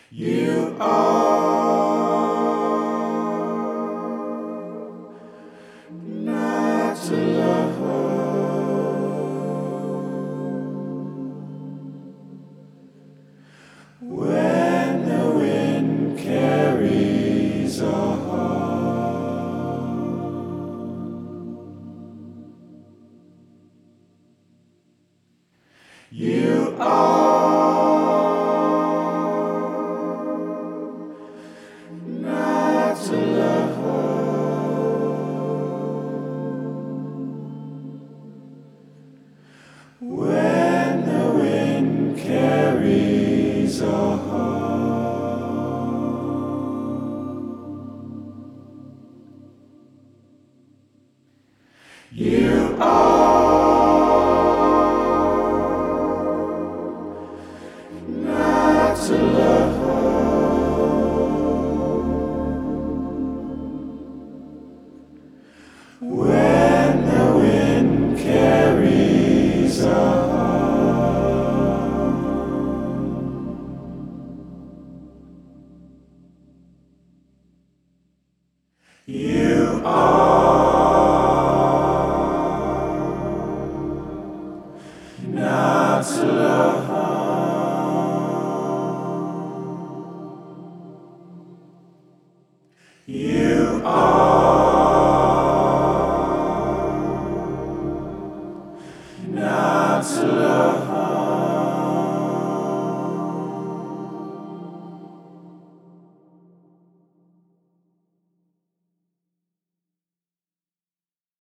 You are not alone when the wind carries on. You are not alone when the wind carries on. You are not alone when the wind carries on. You are not alone. You are not alone.